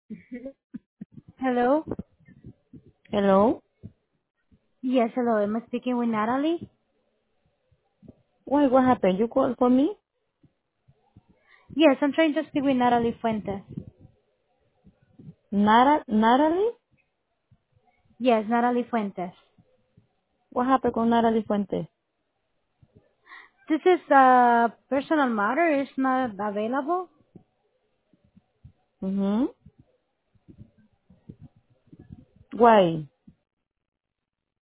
Hello? Hello? Yes, hello. Am I speaking with Natalie? Why, what happened? You called for me? Yes, I'm trying to speak with Natalie Fuentes. Natalie? Yes, Natalie Fuentes. What happened con Natalie Fuente? This is a personal matter. It's not available. Mm-hmm. Why?